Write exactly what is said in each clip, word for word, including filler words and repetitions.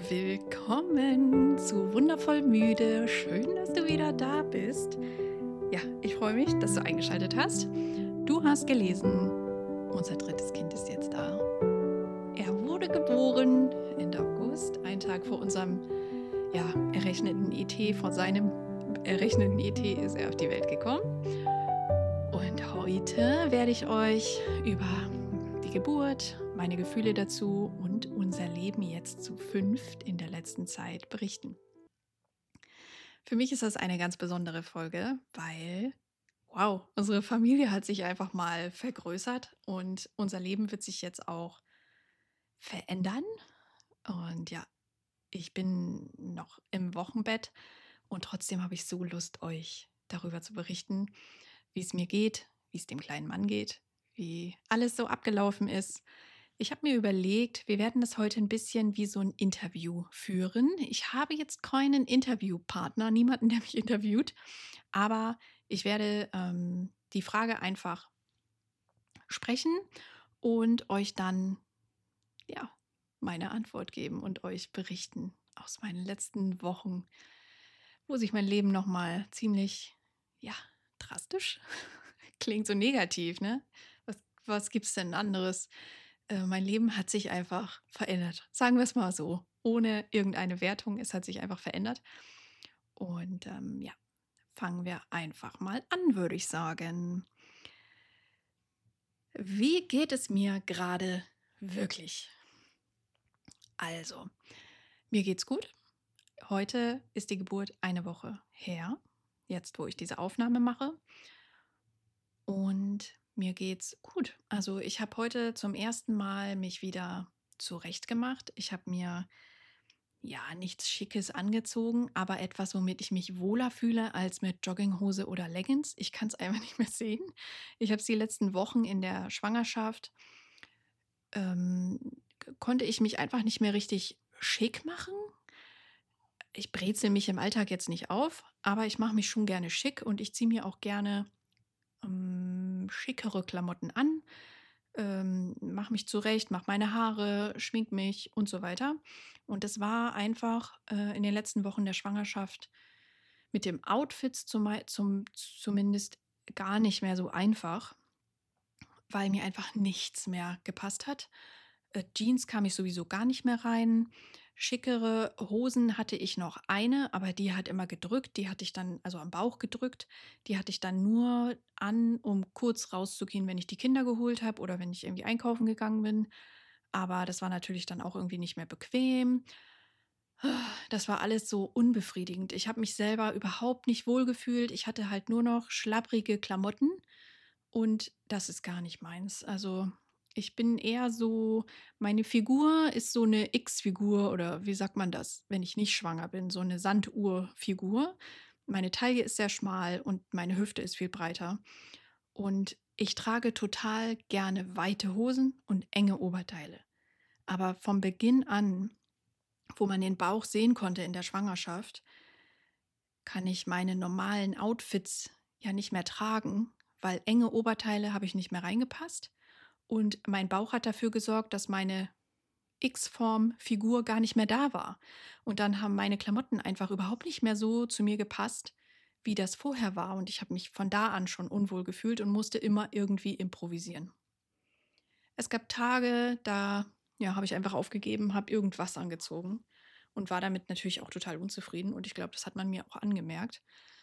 Willkommen zu Wundervoll Müde. Schön, dass du wieder da bist. Ja, ich freue mich, dass du eingeschaltet hast. Du hast gelesen, unser drittes Kind ist jetzt da. Er wurde geboren Ende August, einen Tag vor unserem ja, errechneten E T, vor seinem errechneten E T ist er auf die Welt gekommen. Und heute werde ich euch über die Geburt, meine Gefühle dazu und unser Leben jetzt zu fünft in der letzten Zeit berichten. Für mich ist das eine ganz besondere Folge, weil, wow, unsere Familie hat sich einfach mal vergrößert und unser Leben wird sich jetzt auch verändern. Und ja, ich bin noch im Wochenbett und trotzdem habe ich so Lust, euch darüber zu berichten, wie es mir geht, wie es dem kleinen Mann geht, wie alles so abgelaufen ist. Ich habe mir überlegt, wir werden das heute ein bisschen wie so ein Interview führen. Ich habe jetzt keinen Interviewpartner, niemanden, der mich interviewt, aber ich werde ähm, die Frage einfach sprechen und euch dann ja meine Antwort geben und euch berichten aus meinen letzten Wochen, wo sich mein Leben noch mal ziemlich ja drastisch klingt so negativ, ne? Was, was gibt's denn anderes? Äh, mein Leben hat sich einfach verändert. Sagen wir es mal so. Ohne irgendeine Wertung. Es hat sich einfach verändert. Und ähm, ja, fangen wir einfach mal an, würde ich sagen. Wie geht es mir gerade wirklich? Also, mir geht's gut. Heute ist die Geburt eine Woche her. Jetzt, wo ich diese Aufnahme mache. Und mir geht's gut. Also ich habe heute zum ersten Mal mich wieder zurechtgemacht. Ich habe mir ja nichts Schickes angezogen, aber etwas, womit ich mich wohler fühle als mit Jogginghose oder Leggings. Ich kann es einfach nicht mehr sehen. Ich habe es die letzten Wochen in der Schwangerschaft, ähm, konnte ich mich einfach nicht mehr richtig schick machen. Ich brezel mich im Alltag jetzt nicht auf, aber ich mache mich schon gerne schick und ich ziehe mir auch gerne ähm, schickere Klamotten an, ähm, mache mich zurecht, mache meine Haare, schmink mich und so weiter. Und es war einfach äh, in den letzten Wochen der Schwangerschaft mit dem Outfits zum, zum, zumindest gar nicht mehr so einfach, weil mir einfach nichts mehr gepasst hat. Äh, Jeans kam ich sowieso gar nicht mehr rein. Schickere Hosen hatte ich noch eine, aber die hat immer gedrückt. Die hatte ich dann, also am Bauch gedrückt. Die hatte ich dann nur an, um kurz rauszugehen, wenn ich die Kinder geholt habe oder wenn ich irgendwie einkaufen gegangen bin. Aber das war natürlich dann auch irgendwie nicht mehr bequem. Das war alles so unbefriedigend. Ich habe mich selber überhaupt nicht wohlgefühlt. Ich hatte halt nur noch schlapprige Klamotten und das ist gar nicht meins. Also ich bin eher so, meine Figur ist so eine X-Figur oder wie sagt man das, wenn ich nicht schwanger bin, so eine Sanduhrfigur. Meine Taille ist sehr schmal und meine Hüfte ist viel breiter. Und ich trage total gerne weite Hosen und enge Oberteile. Aber vom Beginn an, wo man den Bauch sehen konnte in der Schwangerschaft, kann ich meine normalen Outfits ja nicht mehr tragen, weil enge Oberteile habe ich nicht mehr reingepasst. Und mein Bauch hat dafür gesorgt, dass meine X-Form-Figur gar nicht mehr da war. Und dann haben meine Klamotten einfach überhaupt nicht mehr so zu mir gepasst, wie das vorher war. Und ich habe mich von da an schon unwohl gefühlt und musste immer irgendwie improvisieren. Es gab Tage, da ja, habe ich einfach aufgegeben, habe irgendwas angezogen und war damit natürlich auch total unzufrieden. Und ich glaube, das hat man mir auch angemerkt.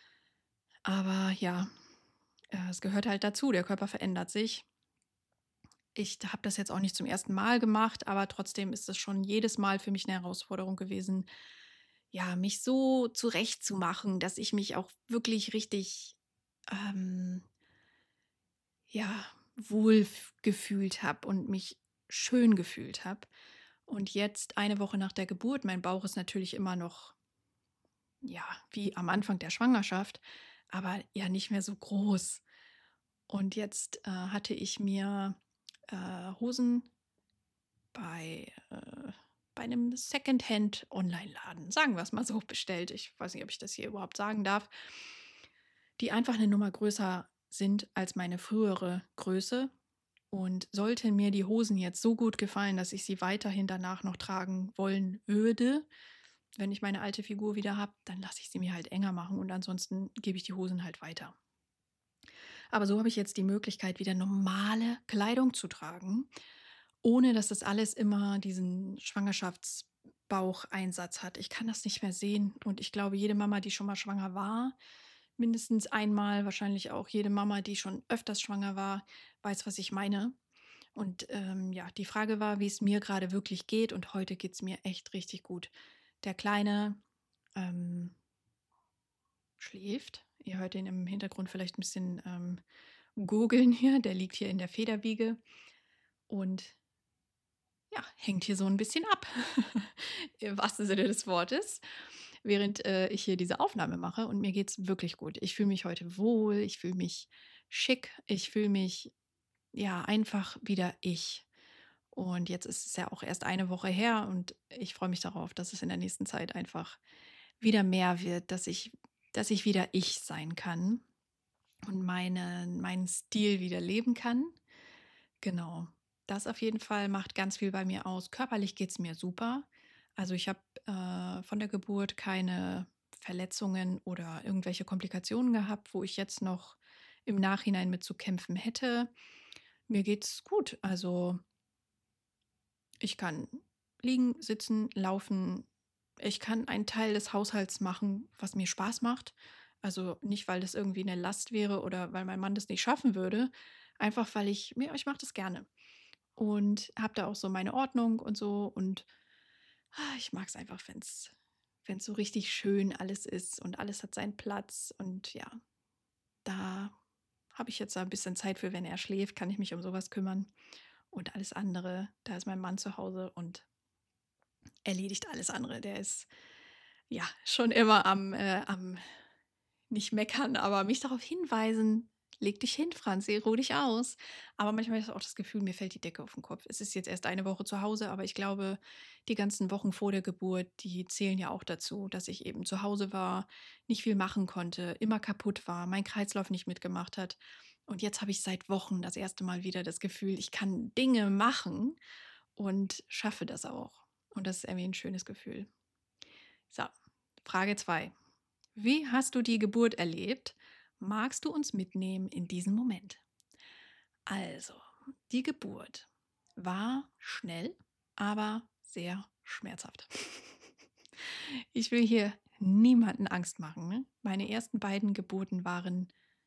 Aber ja, äh, es gehört halt dazu. Der Körper verändert sich. Ich habe das jetzt auch nicht zum ersten Mal gemacht, aber trotzdem ist es schon jedes Mal für mich eine Herausforderung gewesen, ja, mich so zurechtzumachen, dass ich mich auch wirklich richtig, ähm, ja, wohl f- gefühlt habe und mich schön gefühlt habe. Und jetzt eine Woche nach der Geburt, mein Bauch ist natürlich immer noch, ja, wie am Anfang der Schwangerschaft, aber ja nicht mehr so groß. Und jetzt äh, hatte ich mir äh, Hosen bei, äh, bei einem Secondhand-Online-Laden, sagen wir es mal so, bestellt. Ich weiß nicht, ob ich das hier überhaupt sagen darf, die einfach eine Nummer größer sind als meine frühere Größe. Und sollten mir die Hosen jetzt so gut gefallen, dass ich sie weiterhin danach noch tragen wollen würde, wenn ich meine alte Figur wieder habe, dann lasse ich sie mir halt enger machen und ansonsten gebe ich die Hosen halt weiter. Aber so habe ich jetzt die Möglichkeit, wieder normale Kleidung zu tragen, ohne dass das alles immer diesen Schwangerschaftsbaucheinsatz hat. Ich kann das nicht mehr sehen und ich glaube, jede Mama, die schon mal schwanger war, mindestens einmal, wahrscheinlich auch jede Mama, die schon öfters schwanger war, weiß, was ich meine. Und ähm, ja, die Frage war, wie es mir gerade wirklich geht und heute geht es mir echt richtig gut. Der Kleine ähm, schläft. Ihr hört ihn im Hintergrund vielleicht ein bisschen ähm, gurgeln hier. Der liegt hier in der Federwiege und ja, hängt hier so ein bisschen ab, im wahrsten Sinne des Wortes, während äh, ich hier diese Aufnahme mache. Und mir geht es wirklich gut. Ich fühle mich heute wohl, ich fühle mich schick, ich fühle mich ja einfach wieder ich. Und jetzt ist es ja auch erst eine Woche her und ich freue mich darauf, dass es in der nächsten Zeit einfach wieder mehr wird, dass ich, dass ich wieder ich sein kann und meine, meinen Stil wieder leben kann. Genau. Das auf jeden Fall macht ganz viel bei mir aus. Körperlich geht es mir super. Also ich habe äh, von der Geburt keine Verletzungen oder irgendwelche Komplikationen gehabt, wo ich jetzt noch im Nachhinein mit zu kämpfen hätte. Mir geht's gut. Also ich kann liegen, sitzen, laufen. Ich kann einen Teil des Haushalts machen, was mir Spaß macht. Also nicht, weil das irgendwie eine Last wäre oder weil mein Mann das nicht schaffen würde. Einfach weil ich, mir, ich mache das gerne. Und habe da auch so meine Ordnung und so. Und ah, ich mag es einfach, wenn es wenn es so richtig schön alles ist und alles hat seinen Platz. Und ja, da habe ich jetzt ein bisschen Zeit für, wenn er schläft, kann ich mich um sowas kümmern. Und alles andere, da ist mein Mann zu Hause und erledigt alles andere. Der ist ja schon immer am, äh, am nicht meckern, aber mich darauf hinweisen, leg dich hin, Franzi, ruh dich aus. Aber manchmal habe ich auch das Gefühl, mir fällt die Decke auf den Kopf. Es ist jetzt erst eine Woche zu Hause, aber ich glaube, die ganzen Wochen vor der Geburt, die zählen ja auch dazu, dass ich eben zu Hause war, nicht viel machen konnte, immer kaputt war, mein Kreislauf nicht mitgemacht hat. Und jetzt habe ich seit Wochen das erste Mal wieder das Gefühl, ich kann Dinge machen und schaffe das auch. Und das ist irgendwie ein schönes Gefühl. So, Frage zwei. Wie hast du die Geburt erlebt? Magst du uns mitnehmen in diesen Moment? Also, die Geburt war schnell, aber sehr schmerzhaft. Ich will hier niemanden Angst machen. Ne? Meine ersten beiden Geburten waren,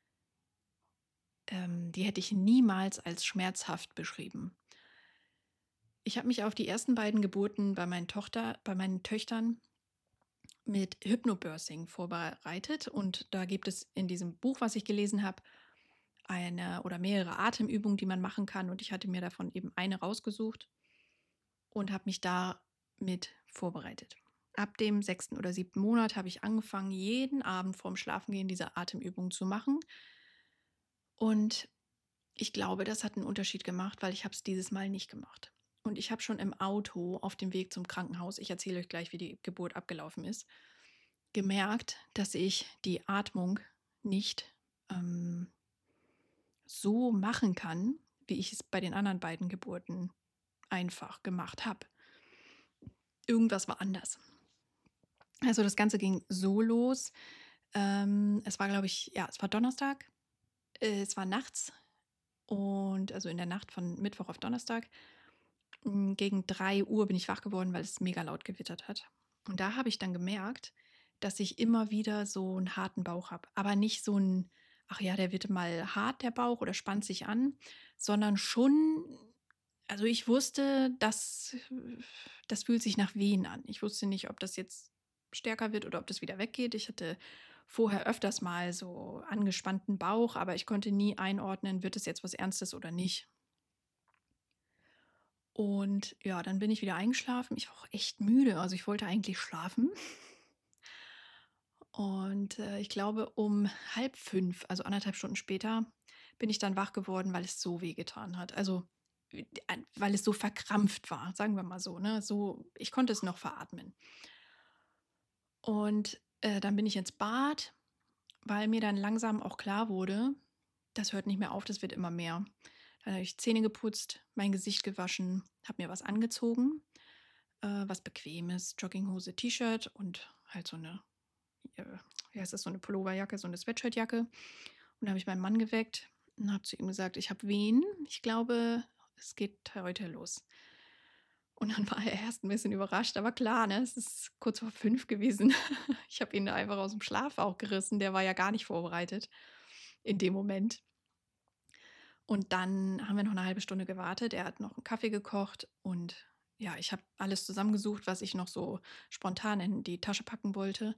ähm, die hätte ich niemals als schmerzhaft beschrieben. Ich habe mich auf die ersten beiden Geburten bei meinen, Tochter, bei meinen Töchtern mit Hypnobirthing vorbereitet. Und da gibt es in diesem Buch, was ich gelesen habe, eine oder mehrere Atemübungen, die man machen kann. Und ich hatte mir davon eben eine rausgesucht und habe mich damit vorbereitet. Ab dem sechsten oder siebten Monat habe ich angefangen, jeden Abend vorm Schlafengehen diese Atemübungen zu machen. Und ich glaube, das hat einen Unterschied gemacht, weil ich habe es dieses Mal nicht gemacht. Und ich habe schon im Auto auf dem Weg zum Krankenhaus, ich erzähle euch gleich, wie die Geburt abgelaufen ist, gemerkt, dass ich die Atmung nicht ähm, so machen kann, wie ich es bei den anderen beiden Geburten einfach gemacht habe. Irgendwas war anders. Also das Ganze ging so los. Ähm, es war, glaube ich, ja, es war Donnerstag. Äh, es war nachts und also in der Nacht von Mittwoch auf Donnerstag. Mm, Gegen drei Uhr bin ich wach geworden, weil es mega laut gewittert hat. Und da habe ich dann gemerkt, dass ich immer wieder so einen harten Bauch habe. Aber nicht so ein, ach ja, der wird mal hart, der Bauch, oder spannt sich an, sondern schon, also ich wusste, dass das fühlt sich nach Wehen an. Ich wusste nicht, ob das jetzt stärker wird oder ob das wieder weggeht. Ich hatte vorher öfters mal so angespannten Bauch, aber ich konnte nie einordnen, wird es jetzt was Ernstes oder nicht. Und ja, dann bin ich wieder eingeschlafen. Ich war auch echt müde. Also ich wollte eigentlich schlafen. Und äh, ich glaube, um halb fünf, also anderthalb Stunden später, bin ich dann wach geworden, weil es so weh getan hat. Also äh, weil es so verkrampft war, sagen wir mal so. Ne? So, ich konnte es noch veratmen. Und äh, dann bin ich ins Bad, weil mir dann langsam auch klar wurde, das hört nicht mehr auf, das wird immer mehr. Dann habe ich Zähne geputzt, mein Gesicht gewaschen, habe mir was angezogen, äh, was Bequemes, Jogginghose, T-Shirt und halt so eine, äh, wie heißt das, so eine Pulloverjacke, so eine Sweatshirtjacke. Und dann habe ich meinen Mann geweckt und habe zu ihm gesagt, ich habe Wehen. Ich glaube, es geht heute los. Und dann war er erst ein bisschen überrascht, aber klar, ne, es ist kurz vor fünf gewesen. Ich habe ihn da einfach aus dem Schlaf auch gerissen. Der war ja gar nicht vorbereitet in dem Moment. Und dann haben wir noch eine halbe Stunde gewartet. Er hat noch einen Kaffee gekocht und ja, ich habe alles zusammengesucht, was ich noch so spontan in die Tasche packen wollte.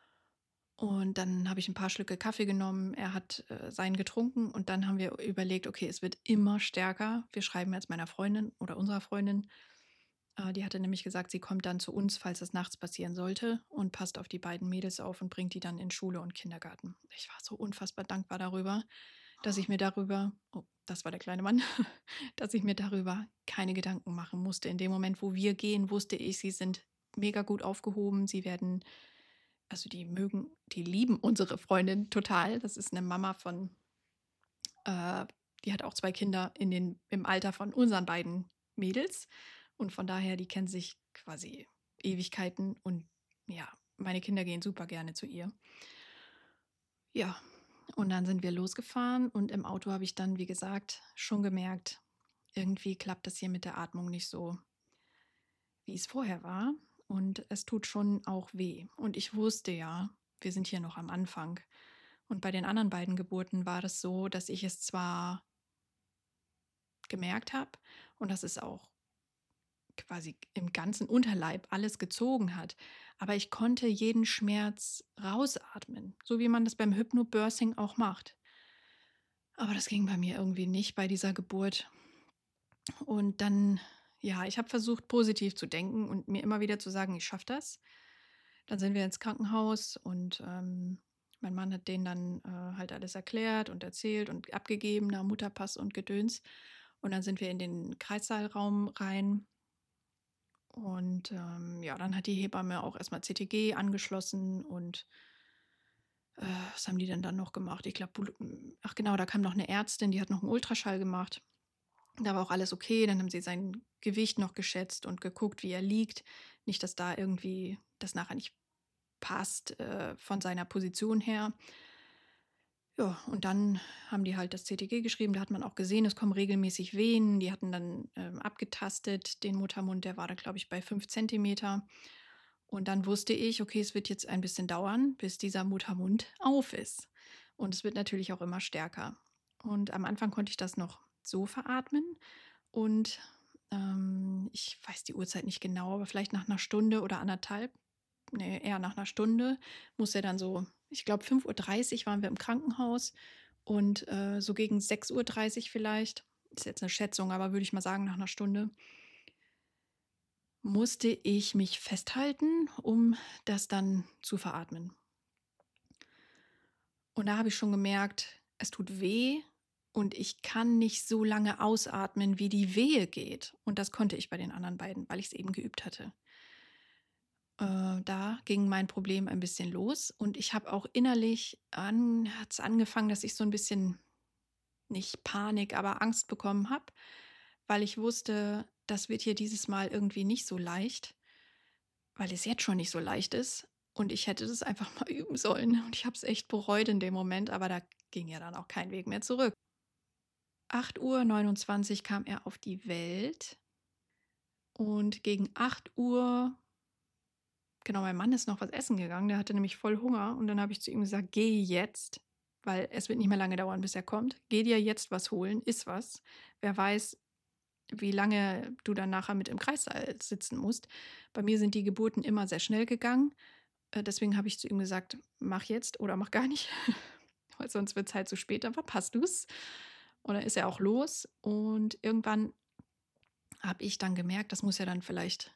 Und dann habe ich ein paar Schlücke Kaffee genommen. Er hat, äh, seinen getrunken und dann haben wir überlegt: „Okay, es wird immer stärker. Wir schreiben jetzt meiner Freundin oder unserer Freundin.“ Äh, die hatte nämlich gesagt, sie kommt dann zu uns, falls es nachts passieren sollte und passt auf die beiden Mädels auf und bringt die dann in Schule und Kindergarten. Ich war so unfassbar dankbar darüber, dass ich mir darüber oh, das war der kleine Mann, dass ich mir darüber keine Gedanken machen musste. In dem Moment, wo wir gehen, wusste ich, sie sind mega gut aufgehoben. Sie werden also, die mögen die lieben unsere Freundin total. Das ist eine Mama von äh, die hat auch zwei Kinder in den im Alter von unseren beiden Mädels und von daher, die kennen sich quasi Ewigkeiten und ja, meine Kinder gehen super gerne zu ihr. Ja, und dann sind wir losgefahren und im Auto habe ich dann, wie gesagt, schon gemerkt, irgendwie klappt das hier mit der Atmung nicht so, wie es vorher war und es tut schon auch weh. Und ich wusste ja, wir sind hier noch am Anfang. Und bei den anderen beiden Geburten war das so, dass ich es zwar gemerkt habe und dass es auch quasi im ganzen Unterleib alles gezogen hat. Aber ich konnte jeden Schmerz rausatmen, so wie man das beim Hypnobirthing auch macht. Aber das ging bei mir irgendwie nicht bei dieser Geburt. Und dann, ja, ich habe versucht, positiv zu denken und mir immer wieder zu sagen, ich schaffe das. Dann sind wir ins Krankenhaus und ähm, mein Mann hat denen dann äh, halt alles erklärt und erzählt und abgegeben, nach Mutterpass und Gedöns. Und dann sind wir in den Kreissaalraum rein. Und ähm, ja, dann hat die Hebamme auch erstmal C T G angeschlossen und äh, was haben die denn dann noch gemacht? Ich glaube, ach genau, da kam noch eine Ärztin, die hat noch einen Ultraschall gemacht. Da war auch alles okay. Dann haben sie sein Gewicht noch geschätzt und geguckt, wie er liegt. Nicht, dass da irgendwie das nachher nicht passt äh, von seiner Position her. Ja, und dann haben die halt das C T G geschrieben. Da hat man auch gesehen, es kommen regelmäßig Wehen. Die hatten dann ähm, abgetastet, den Muttermund, der war da, glaube ich, bei fünf Zentimeter. Und dann wusste ich, okay, es wird jetzt ein bisschen dauern, bis dieser Muttermund auf ist. Und es wird natürlich auch immer stärker. Und am Anfang konnte ich das noch so veratmen. Und ähm, ich weiß die Uhrzeit nicht genau, aber vielleicht nach einer Stunde oder anderthalb, nee, eher nach einer Stunde, muss er dann so, ich glaube, fünf Uhr dreißig waren wir im Krankenhaus und äh, so gegen sechs Uhr dreißig vielleicht, ist jetzt eine Schätzung, aber würde ich mal sagen, nach einer Stunde, musste ich mich festhalten, um das dann zu veratmen. Und da habe ich schon gemerkt, es tut weh und ich kann nicht so lange ausatmen, wie die Wehe geht. Und das konnte ich bei den anderen beiden, weil ich es eben geübt hatte. Äh, da ging mein Problem ein bisschen los und ich habe auch innerlich an, hat's angefangen, dass ich so ein bisschen nicht Panik, aber Angst bekommen habe, weil ich wusste, das wird hier dieses Mal irgendwie nicht so leicht, weil es jetzt schon nicht so leicht ist und ich hätte das einfach mal üben sollen und ich habe es echt bereut in dem Moment, aber da ging ja dann auch kein Weg mehr zurück. acht Uhr neunundzwanzig kam er auf die Welt und gegen acht Uhr, genau, mein Mann ist noch was essen gegangen, der hatte nämlich voll Hunger und dann habe ich zu ihm gesagt: „Geh jetzt, weil es wird nicht mehr lange dauern, bis er kommt. Geh dir jetzt was holen, iss was. Wer weiß, wie lange du dann nachher mit im Kreissaal sitzen musst.“ Bei mir sind die Geburten immer sehr schnell gegangen. Äh, deswegen habe ich zu ihm gesagt: „Mach jetzt oder mach gar nicht, weil sonst wird's halt zu spät, dann verpasst du's.“ Und dann ist er auch los und irgendwann habe ich dann gemerkt, das muss ja dann vielleicht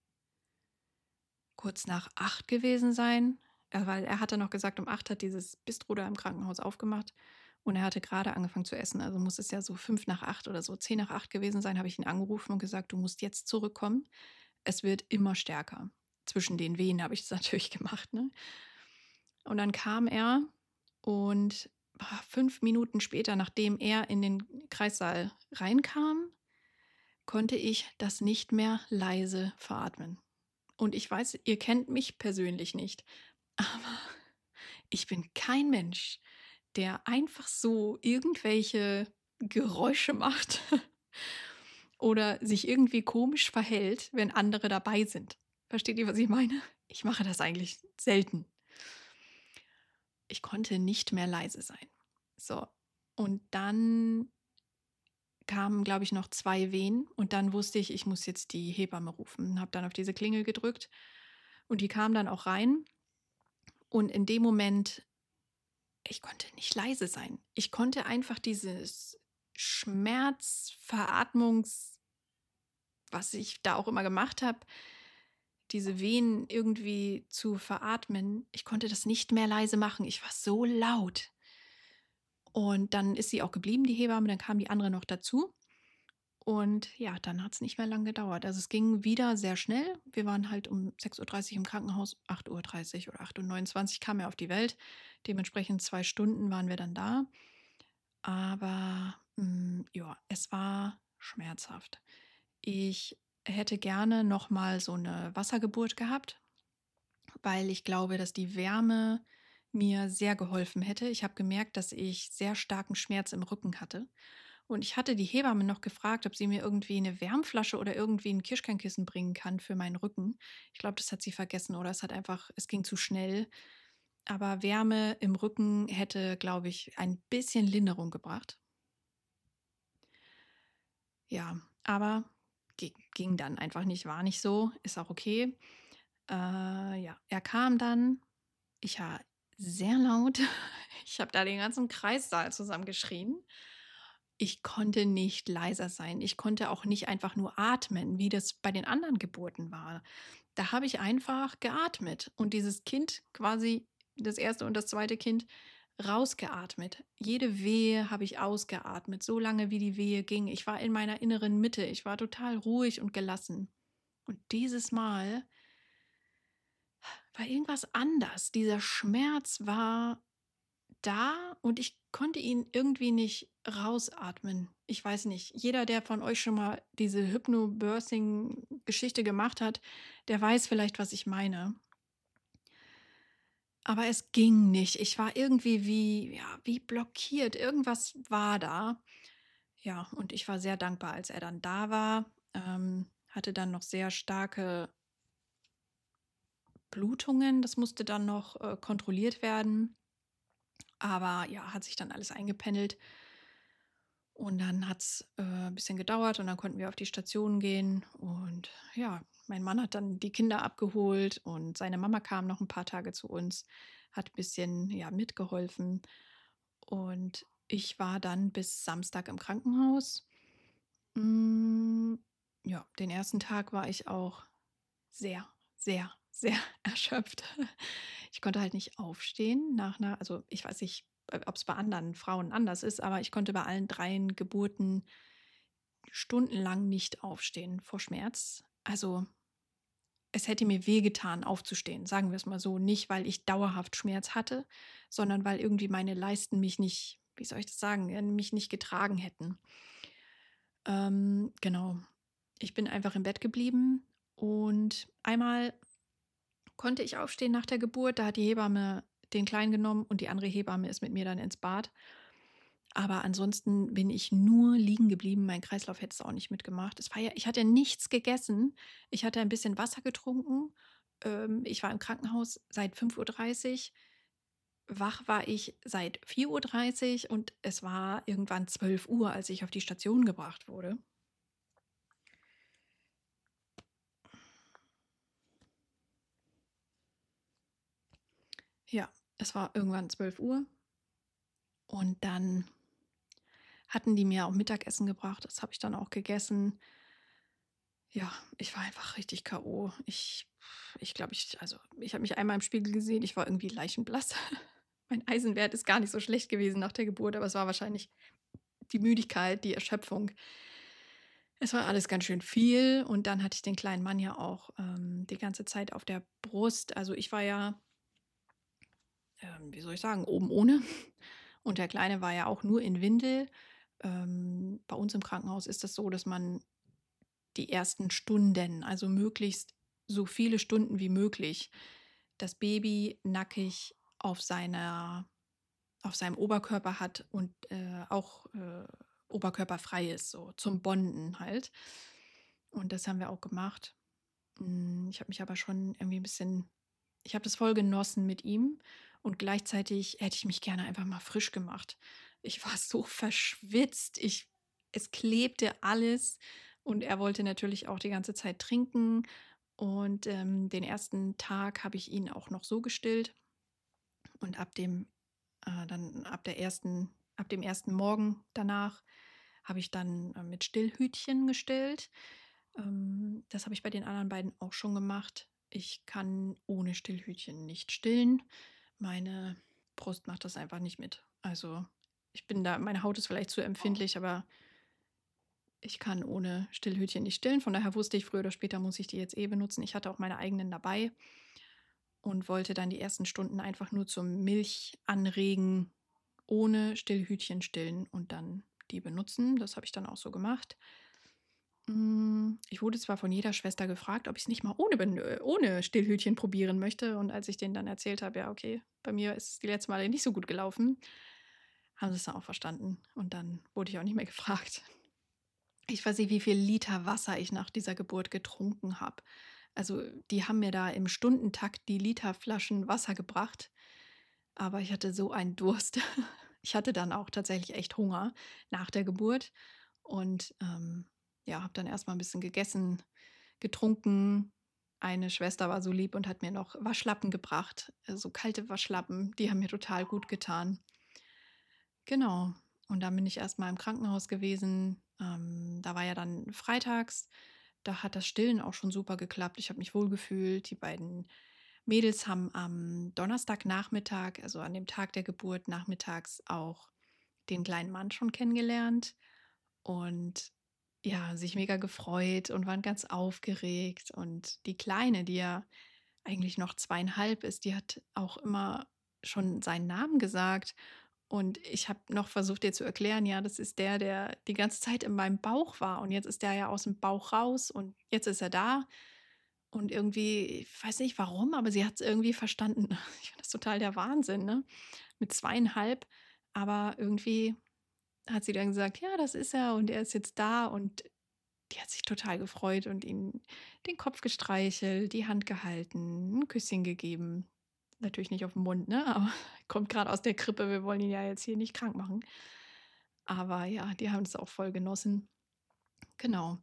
kurz nach acht gewesen sein, äh, weil er hatte noch gesagt, um acht hat dieses Bistro da im Krankenhaus aufgemacht und er hatte gerade angefangen zu essen. Also muss es ja so fünf nach acht oder so zehn nach acht gewesen sein, habe ich ihn angerufen und gesagt: „Du musst jetzt zurückkommen. Es wird immer stärker.“ Zwischen den Wehen habe ich das natürlich gemacht, ne? Und dann kam er und ah, fünf Minuten später, nachdem er in den Kreissaal reinkam, konnte ich das nicht mehr leise veratmen. Und ich weiß, ihr kennt mich persönlich nicht, aber ich bin kein Mensch, der einfach so irgendwelche Geräusche macht oder sich irgendwie komisch verhält, wenn andere dabei sind. Versteht ihr, was ich meine? Ich mache das eigentlich selten. Ich konnte nicht mehr leise sein. So, und dann kamen, glaube ich, noch zwei Wehen und dann wusste ich, ich muss jetzt die Hebamme rufen. Habe dann auf diese Klingel gedrückt und die kam dann auch rein. Und in dem Moment, ich konnte nicht leise sein. Ich konnte einfach dieses Schmerz, Veratmungs, was ich da auch immer gemacht habe, diese Wehen irgendwie zu veratmen, ich konnte das nicht mehr leise machen. Ich war so laut. Und dann ist sie auch geblieben, die Hebamme, dann kam die andere noch dazu. Und ja, dann hat es nicht mehr lang gedauert. Also es ging wieder sehr schnell. Wir waren halt um sechs Uhr dreißig im Krankenhaus, acht Uhr dreißig oder acht Uhr neunundzwanzig kam er auf die Welt. Dementsprechend zwei Stunden waren wir dann da. Aber mm, ja, es war schmerzhaft. Ich hätte gerne noch mal so eine Wassergeburt gehabt, weil ich glaube, dass die Wärme mir sehr geholfen hätte. Ich habe gemerkt, dass ich sehr starken Schmerz im Rücken hatte. Und ich hatte die Hebamme noch gefragt, ob sie mir irgendwie eine Wärmflasche oder irgendwie ein Kirschkernkissen bringen kann für meinen Rücken. Ich glaube, das hat sie vergessen oder es hat einfach, es ging zu schnell. Aber Wärme im Rücken hätte, glaube ich, ein bisschen Linderung gebracht. Ja, aber gi ging dann einfach nicht, war nicht so, ist auch okay. Äh, ja, er kam dann. Ich war sehr laut. Ich habe da den ganzen Kreissaal zusammengeschrien. Ich konnte nicht leiser sein. Ich konnte auch nicht einfach nur atmen, wie das bei den anderen Geburten war. Da habe ich einfach geatmet und dieses Kind quasi, das erste und das zweite Kind, rausgeatmet. Jede Wehe habe ich ausgeatmet, so lange wie die Wehe ging. Ich war in meiner inneren Mitte. Ich war total ruhig und gelassen. Und dieses Mal war irgendwas anders. Dieser Schmerz war da und ich konnte ihn irgendwie nicht rausatmen. Ich weiß nicht, jeder, der von euch schon mal diese Hypnobirthing-Geschichte gemacht hat, der weiß vielleicht, was ich meine. Aber es ging nicht. Ich war irgendwie wie, ja, wie blockiert. Irgendwas war da. Ja, und ich war sehr dankbar, als er dann da war. Ähm, hatte dann noch sehr starke Blutungen. Das musste dann noch äh, kontrolliert werden. Aber ja, hat sich dann alles eingependelt. Und dann hat es äh, ein bisschen gedauert und dann konnten wir auf die Station gehen. Und ja, mein Mann hat dann die Kinder abgeholt und seine Mama kam noch ein paar Tage zu uns, hat ein bisschen ja, mitgeholfen. Und ich war dann bis Samstag im Krankenhaus. Mm, ja, den ersten Tag war ich auch sehr, sehr, sehr erschöpft. Ich konnte halt nicht aufstehen nach einer, also ich weiß nicht, ob es bei anderen Frauen anders ist, aber ich konnte bei allen dreien Geburten stundenlang nicht aufstehen vor Schmerz. Also es hätte mir wehgetan, aufzustehen, sagen wir es mal so. Nicht, weil ich dauerhaft Schmerz hatte, sondern weil irgendwie meine Leisten mich nicht, wie soll ich das sagen, äh, mich nicht getragen hätten. Ähm, genau. Ich bin einfach im Bett geblieben und einmal konnte ich aufstehen nach der Geburt. Da hat die Hebamme den Kleinen genommen und die andere Hebamme ist mit mir dann ins Bad. Aber ansonsten bin ich nur liegen geblieben. Mein Kreislauf hätte es auch nicht mitgemacht. Es war ja, ich hatte nichts gegessen. Ich hatte ein bisschen Wasser getrunken. Ähm, ich war im Krankenhaus seit fünf Uhr dreißig. Wach war ich seit vier Uhr dreißig und es war irgendwann zwölf Uhr, als ich auf die Station gebracht wurde. Ja, es war irgendwann zwölf Uhr und dann hatten die mir auch Mittagessen gebracht. Das habe ich dann auch gegessen. Ja, ich war einfach richtig K O. Ich ich glaube, ich also, ich habe mich einmal im Spiegel gesehen, ich war irgendwie leichenblass. Mein Eisenwert ist gar nicht so schlecht gewesen nach der Geburt, aber es war wahrscheinlich die Müdigkeit, die Erschöpfung. Es war alles ganz schön viel und dann hatte ich den kleinen Mann ja auch, ähm, die ganze Zeit auf der Brust. Also, ich war ja, ähm, wie soll ich sagen, oben ohne Und der Kleine war ja auch nur in Windel. Ähm, bei uns im Krankenhaus ist das so, dass man die ersten Stunden, also möglichst so viele Stunden wie möglich, das Baby nackig auf seiner auf seinem Oberkörper hat und, äh, auch, äh, oberkörperfrei ist, so zum Bonden halt. Und das haben wir auch gemacht. Hm, ich habe mich aber schon irgendwie 'n bisschen ich habe das voll genossen mit ihm und gleichzeitig hätte ich mich gerne einfach mal frisch gemacht. Ich war so verschwitzt, ich es klebte alles und er wollte natürlich auch die ganze Zeit trinken und, ähm, den ersten Tag habe ich ihn auch noch so gestillt und ab dem äh, dann ab der ersten ab dem ersten Morgen danach habe ich dann, äh, mit Stillhütchen gestillt. Ähm, das habe ich bei den anderen beiden auch schon gemacht. Ich kann ohne Stillhütchen nicht stillen. Meine Brust macht das einfach nicht mit. Also, ich bin da meine Haut ist vielleicht zu empfindlich, aber ich kann ohne Stillhütchen nicht stillen. Von daher wusste ich, früher oder später muss ich die jetzt eh benutzen. Ich hatte auch meine eigenen dabei und wollte dann die ersten Stunden einfach nur zum Milchanregen ohne Stillhütchen stillen und dann die benutzen. Das habe ich dann auch so gemacht. Hm, ich wurde zwar von jeder Schwester gefragt, ob ich's nicht mal ohne ben äh, ohne Stillhütchen probieren möchte. Und als ich denen dann erzählt habe: „Ja, okay, bei mir ist es die letzten Male nicht so gut gelaufen“, haben sie's dann auch verstanden. Und dann wurde ich auch nicht mehr gefragt. Ich weiß nicht, wie viel Liter Wasser ich nach dieser Geburt getrunken habe. Also, die haben mir da im Stundentakt die Literflaschen Wasser gebracht, aber ich hatte so einen Durst. Ich hatte dann auch tatsächlich echt Hunger nach der Geburt und, ähm, ja, habe dann erst mal 'n bisschen gegessen, getrunken. Eine Schwester war so lieb und hat mir noch Waschlappen gebracht, äh, so kalte Waschlappen, die haben mir total gut getan. Genau. Und dann bin ich erst mal im Krankenhaus gewesen. Ähm, da war ja dann freitags. Da hat das Stillen auch schon super geklappt. Ich habe mich wohlgefühlt. Die beiden Mädels haben am Donnerstagnachmittag, also an dem Tag der Geburt nachmittags auch den kleinen Mann schon kennengelernt und, ja, sich mega gefreut und waren ganz aufgeregt. Und die Kleine, die ja eigentlich noch zweieinhalb ist, die hat auch immer schon seinen Namen gesagt. Und ich habe noch versucht, ihr zu erklären: „Ja, das ist der, der die ganze Zeit in meinem Bauch war und jetzt ist der ja aus'm Bauch raus und jetzt ist er da.“ Und irgendwie ich weiß nicht warum, aber sie hat's irgendwie verstanden. Ich finde das total der Wahnsinn, ne? Mit zweieinhalb, aber irgendwie hat sie dann gesagt: „Ja, das ist er und er ist jetzt da.“ Und die hat sich total gefreut und ihm den Kopf gestreichelt, die Hand gehalten, 'n Küsschen gegeben. Natürlich nicht auf 'n Mund, ne, aber kommt grad aus der Krippe, wir wollen ihn ja jetzt hier nicht krank machen. Aber ja, die haben's auch voll genossen. Genau.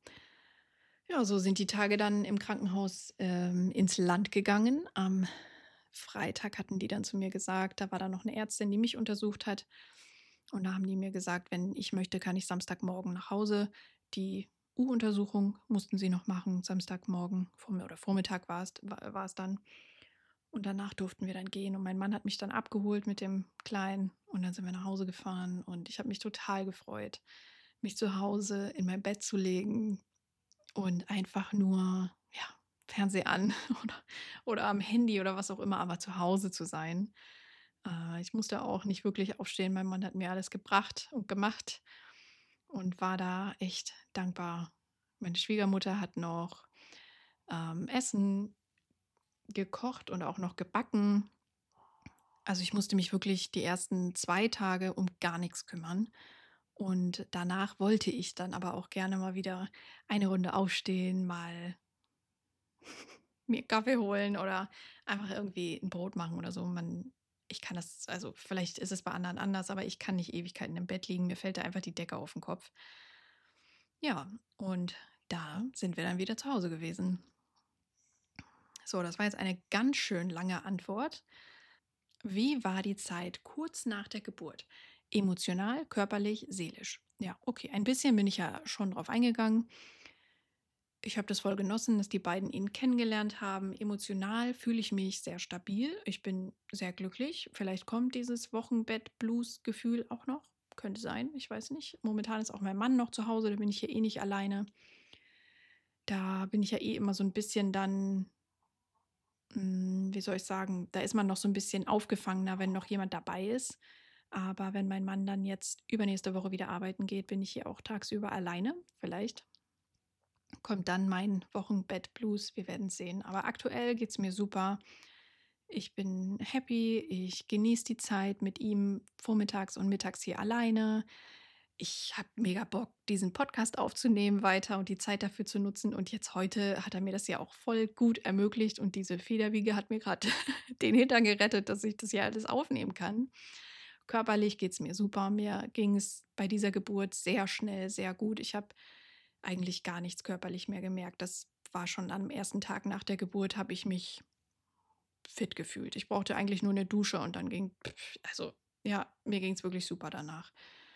Ja, so sind die Tage dann im Krankenhaus, ähm, ins Land gegangen. Am Freitag hatten die dann zu mir gesagt da war dann noch 'ne Ärztin, die mich untersucht hat. Und da haben die mir gesagt: „Wenn ich möchte, kann ich Samstagmorgen nach Hause.“ Die U-Untersuchung mussten sie noch machen, Samstagmorgen, vorm oder Vormittag war's wa war's dann. Und danach durften wir dann gehen. Und mein Mann hat mich dann abgeholt mit dem Kleinen und dann sind wir nach Hause gefahren. Und ich habe mich total gefreut, mich zu Hause in mein Bett zu legen und einfach nur, ja, Fernseher an oder oder am Handy oder was auch immer, aber zu Hause zu sein. Äh, ich musste auch nicht wirklich aufstehen. Mein Mann hat mir alles gebracht und gemacht und war da echt dankbar. Meine Schwiegermutter hat noch, ähm, Essen gekocht und auch noch gebacken. Also, ich musste mich wirklich die ersten zwei Tage um gar nix kümmern. Und danach wollte ich dann aber auch gerne mal wieder eine Runde aufstehen, mal mir Kaffee holen oder einfach irgendwie 'n Brot machen oder so. Man ich kann das also, vielleicht ist es bei anderen anders, aber ich kann nicht Ewigkeiten im Bett liegen. Mir fällt da einfach die Decke auf 'n Kopf. Ja, und da sind wir dann wieder zu Hause gewesen. So, das war jetzt eine ganz schön lange Antwort. Wie war die Zeit kurz nach der Geburt? Emotional, körperlich, seelisch? Ja, okay, ein bisschen bin ich ja schon drauf eingegangen. Ich habe das voll genossen, dass die beiden ihn kennengelernt haben. Emotional fühle ich mich sehr stabil. Ich bin sehr glücklich. Vielleicht kommt dieses Wochenbett-Blues-Gefühl auch noch. Könnte sein, ich weiß nicht. Momentan ist auch mein Mann noch zu Hause, da bin ich ja eh nicht alleine. Da bin ich ja eh immer so 'n bisschen dann hm, wie soll ich sagen, da ist man noch so 'n bisschen aufgefangener, wenn noch jemand dabei ist. Aber wenn mein Mann dann jetzt übernächste Woche wieder arbeiten geht, bin ich hier auch tagsüber alleine. Vielleicht kommt dann mein Wochenbett-Blues. Wir werden sehen. Aber aktuell geht es mir super. Ich bin happy. Ich genieße die Zeit mit ihm vormittags und mittags hier alleine. Ich habe mega Bock, diesen Podcast aufzunehmen weiter und die Zeit dafür zu nutzen. Und jetzt heute hat er mir das ja auch voll gut ermöglicht. Und diese Federwiege hat mir gerade den Hintern gerettet, dass ich das hier alles aufnehmen kann. Körperlich geht es mir super. Mir ging es bei dieser Geburt sehr schnell, sehr gut. Ich habe eigentlich gar nichts körperlich mehr gemerkt. Das war schon am ersten Tag nach der Geburt, habe ich mich fit gefühlt. Ich brauchte eigentlich nur eine Dusche und dann ging, also ja, mir ging es wirklich super danach.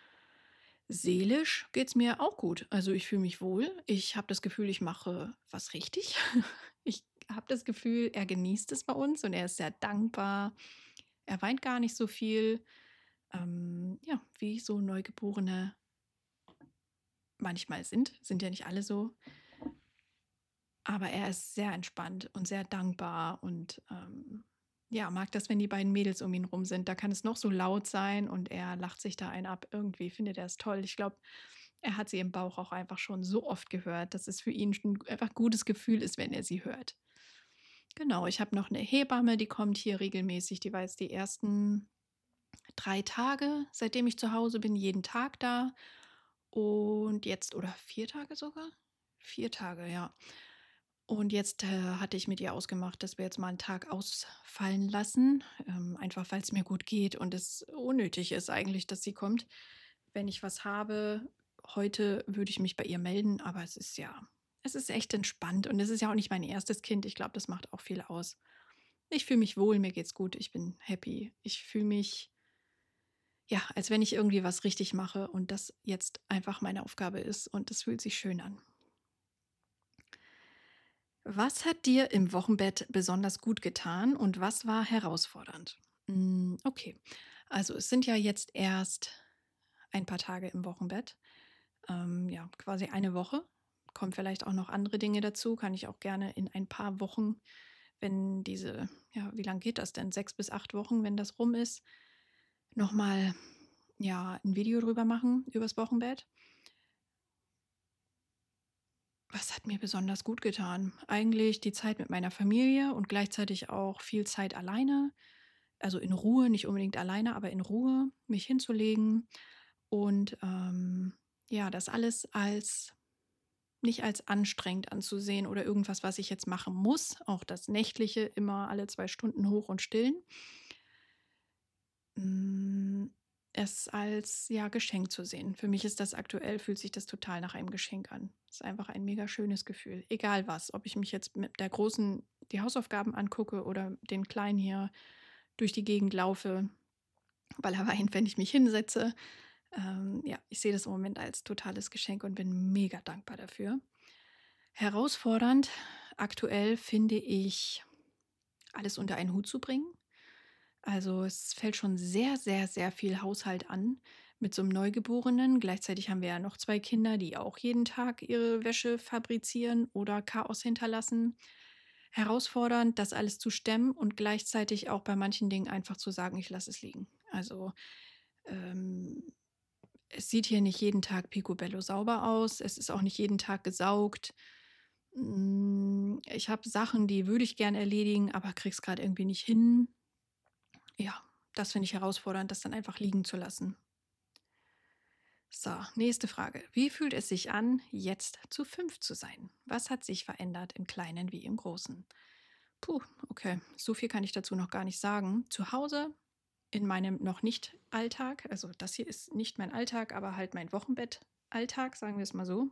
Seelisch geht es mir auch gut. Also ich fühle mich wohl. Ich habe das Gefühl, ich mache was richtig. Ich habe das Gefühl, er genießt es bei uns und er ist sehr dankbar. Er weint gar nicht so viel. Ähm, ja, wie so Neugeborene manchmal sind. Sind ja nicht alle so. Aber er ist sehr entspannt und sehr dankbar und ähm, ja, mag das, wenn die beiden Mädels um ihn rum sind. Da kann es noch so laut sein und er lacht sich da einen ab. Irgendwie findet er es toll. Ich glaube, er hat sie im Bauch auch einfach schon so oft gehört, dass es für ihn schon einfach ein gutes Gefühl ist, wenn er sie hört. Genau, ich habe noch eine Hebamme, die kommt hier regelmäßig. Die war jetzt die ersten drei Tage, seitdem ich zu Hause bin, jeden Tag da. Und jetzt, oder vier Tage sogar? Vier Tage, ja. Und jetzt äh, hatte ich mit ihr ausgemacht, dass wir jetzt mal einen Tag ausfallen lassen, ähm, einfach weil es mir gut geht und es unnötig ist eigentlich, dass sie kommt. Wenn ich was habe, heute würde ich mich bei ihr melden, aber es ist ja, es ist echt entspannt und es ist ja auch nicht mein erstes Kind. Ich glaube, das macht auch viel aus. Ich fühle mich wohl, mir geht's gut, ich bin happy. Ich fühle mich, ja, als wenn ich irgendwie was richtig mache und das jetzt einfach meine Aufgabe ist und es fühlt sich schön an. Was hat dir im Wochenbett besonders gut getan und was war herausfordernd? Hm, okay. Also, es sind ja jetzt erst ein paar Tage im Wochenbett. Ähm, ja, quasi eine Woche. Kommen vielleicht auch noch andere Dinge dazu. Kann ich auch gerne in ein paar Wochen, wenn diese, ja, wie lang geht das denn? Sechs bis acht Wochen, wenn das rum ist, noch mal, ja, ein Video drüber machen, übers Wochenbett. Was hat mir besonders gut getan? Eigentlich die Zeit mit meiner Familie und gleichzeitig auch viel Zeit alleine. Also in Ruhe, nicht unbedingt alleine, aber in Ruhe, mich hinzulegen und ähm, ja, das alles als nicht als anstrengend anzusehen oder irgendwas, was ich jetzt machen muss. Auch das Nächtliche immer alle zwei Stunden hoch und stillen. Mm, Es als ja Geschenk zu sehen. Für mich ist das aktuell, fühlt sich das total nach einem Geschenk an. Es ist einfach ein mega schönes Gefühl. Egal was, ob ich mich jetzt mit der Großen die Hausaufgaben angucke oder den Kleinen hier durch die Gegend laufe, weil er weint, wenn ich mich hinsetze. Ähm, ja, ich sehe das im Moment als totales Geschenk und bin mega dankbar dafür. Herausfordernd aktuell finde ich, alles unter einen Hut zu bringen. Also es fällt schon sehr, sehr, sehr viel Haushalt an mit so einem Neugeborenen. Gleichzeitig haben wir ja noch zwei Kinder, die auch jeden Tag ihre Wäsche fabrizieren oder Chaos hinterlassen. Herausfordernd, das alles zu stemmen und gleichzeitig auch bei manchen Dingen einfach zu sagen: „Ich lasse es liegen.“ Also, ähm, es sieht hier nicht jeden Tag picobello sauber aus. Es ist auch nicht jeden Tag gesaugt. Hm, ich habe Sachen, die würde ich gerne erledigen, aber kriege es grad irgendwie nicht hin. Ja, das finde ich herausfordernd, das dann einfach liegen zu lassen. So, nächste Frage. Wie fühlt es sich an, jetzt zu fünf zu sein? Was hat sich verändert im Kleinen wie im Großen? Puh, okay, so viel kann ich dazu noch gar nicht sagen. Zu Hause in meinem noch nicht Alltag, also das hier ist nicht mein Alltag, aber halt mein Wochenbett-Alltag, sagen wir es mal so,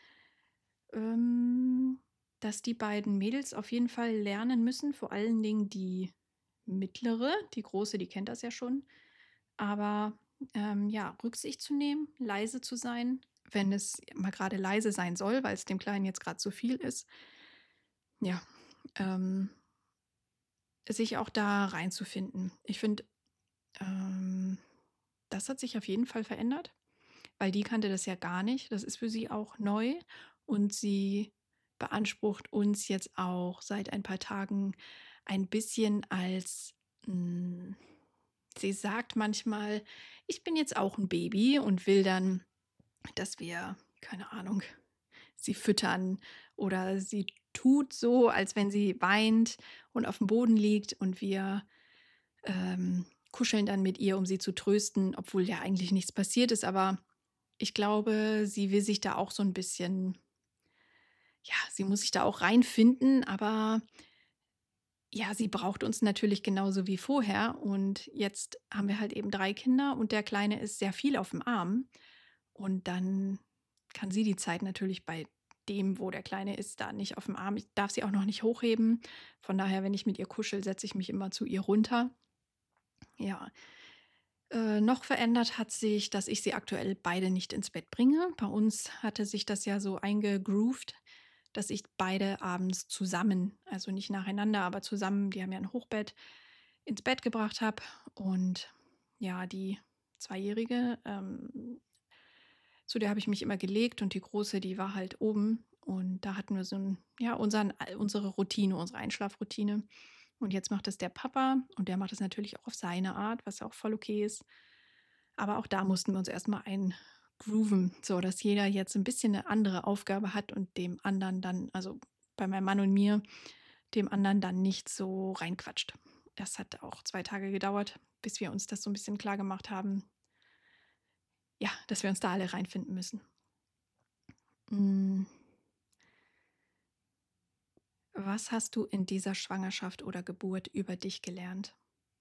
ähm, dass die beiden Mädels auf jeden Fall lernen müssen, vor allen Dingen die mittlere, die große, die kennt das ja schon, aber ähm, ja, Rücksicht zu nehmen, leise zu sein, wenn es mal gerade leise sein soll, weil es dem Kleinen jetzt gerade zu viel ist. Ja, ähm, sich auch da reinzufinden. Ich finde, ähm, das hat sich auf jeden Fall verändert, weil die kannte das ja gar nicht. Das ist für sie auch neu und sie beansprucht uns jetzt auch seit ein paar Tagen ein bisschen als, hm, Sie sagt manchmal, ich bin jetzt auch ein Baby und will dann, dass wir, keine Ahnung, sie füttern oder sie tut so, als wenn sie weint und auf dem Boden liegt und wir ähm, kuscheln dann mit ihr, um sie zu trösten, obwohl ja eigentlich nichts passiert ist. Aber ich glaube, sie will sich da auch so ein bisschen, ja, sie muss sich da auch reinfinden, aber ja, sie braucht uns natürlich genauso wie vorher. Und jetzt haben wir halt eben drei Kinder und der Kleine ist sehr viel auf dem Arm. Und dann kann sie die Zeit natürlich bei dem, wo der Kleine ist, da nicht auf dem Arm. Ich darf sie auch noch nicht hochheben. Von daher, wenn ich mit ihr kuschel, setze ich mich immer zu ihr runter. Ja, äh, noch verändert hat sich, dass ich sie aktuell beide nicht ins Bett bringe. Bei uns hatte sich das ja so eingegroovt, dass ich beide abends zusammen, also nicht nacheinander, aber zusammen, die haben ja ein Hochbett, ins Bett gebracht habe. Und ja, die Zweijährige, ähm, zu der habe ich mich immer gelegt und die Große, die war halt oben. Und da hatten wir so ein, ja, unseren, unsere Routine, unsere Einschlafroutine. Und jetzt macht es der Papa und der macht es natürlich auch auf seine Art, was ja auch voll okay ist. Aber auch da mussten wir uns erstmal eingrooven, so dass jeder jetzt ein bisschen eine andere Aufgabe hat und dem anderen dann, also bei meinem Mann und mir, dem anderen dann nicht so reinquatscht. Das hat auch zwei Tage gedauert, bis wir uns das so ein bisschen klar gemacht haben, ja, dass wir uns da alle reinfinden müssen. Hm, was hast du in dieser Schwangerschaft oder Geburt über dich gelernt?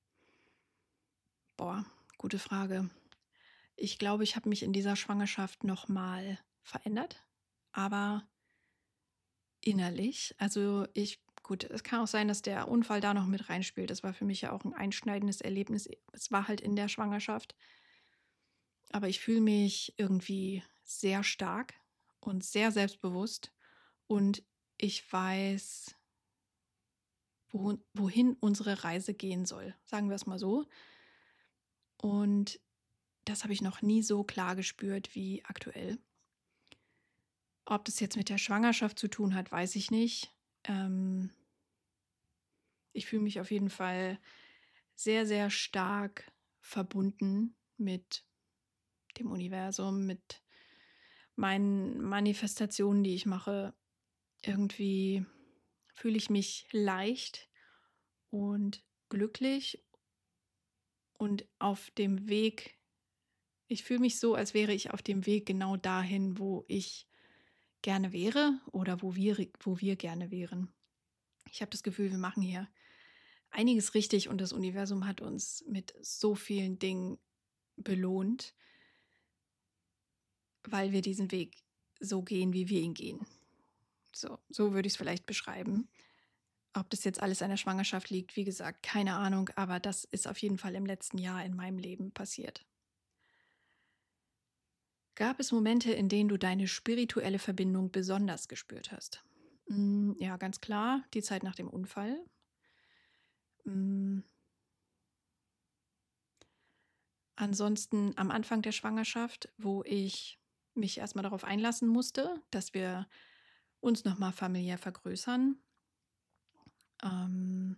Boah, gute Frage. Ich glaube, ich habe mich in dieser Schwangerschaft noch mal verändert, aber innerlich. Also, ich gut, es kann auch sein, dass der Unfall da noch mit reinspielt. Das war für mich ja auch ein einschneidendes Erlebnis. Es war halt in der Schwangerschaft, aber ich fühle mich irgendwie sehr stark und sehr selbstbewusst und ich weiß, wohin wohin unsere Reise gehen soll, sagen wir es mal so. Und das habe ich noch nie so klar gespürt wie aktuell. Ob das jetzt mit der Schwangerschaft zu tun hat, weiß ich nicht. Ähm, ich fühle mich auf jeden Fall sehr, sehr stark verbunden mit dem Universum, mit meinen Manifestationen, die ich mache. Irgendwie fühle ich mich leicht und glücklich und auf dem Weg. Ich fühle mich so, als wäre ich auf dem Weg genau dahin, wo ich gerne wäre oder wo wir, wo wir gerne wären. Ich habe das Gefühl, wir machen hier einiges richtig und das Universum hat uns mit so vielen Dingen belohnt, weil wir diesen Weg so gehen, wie wir ihn gehen. So, so würde ich es vielleicht beschreiben. Ob das jetzt alles an der Schwangerschaft liegt, wie gesagt, keine Ahnung, aber das ist auf jeden Fall im letzten Jahr in meinem Leben passiert. Gab es Momente, in denen du deine spirituelle Verbindung besonders gespürt hast? Mm, ja, ganz klar, die Zeit nach dem Unfall. Mm, ansonsten am Anfang der Schwangerschaft, wo ich mich erstmal darauf einlassen musste, dass wir uns nochmal familiär vergrößern. Ähm,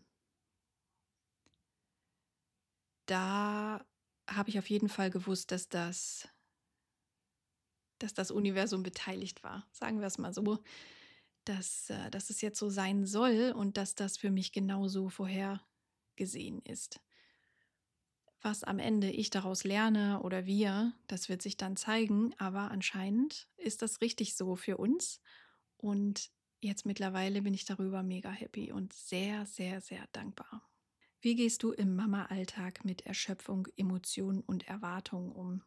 da habe ich auf jeden Fall gewusst, dass das, dass das Universum beteiligt war. Sagen wir es mal so, dass, äh, dass es jetzt so sein soll und dass das für mich genauso vorhergesehen ist. Was am Ende ich daraus lerne oder wir, das wird sich dann zeigen, aber anscheinend ist das richtig so für uns. Und jetzt mittlerweile bin ich darüber mega happy und sehr, sehr, sehr dankbar. Wie gehst du im Mama-Alltag mit Erschöpfung, Emotionen und Erwartungen um?